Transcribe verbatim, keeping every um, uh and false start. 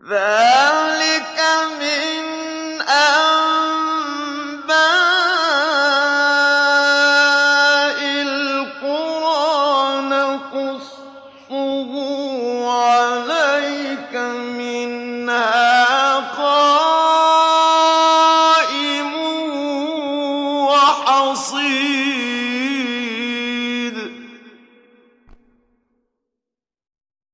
ذَٰلِكَ مِنْ أَنبَاءِ الْقُرَىٰ نَقُصُّهُ عَلَيْكَ ۖ مِنْهَا قَائِمٌ وَحَصِيدٌ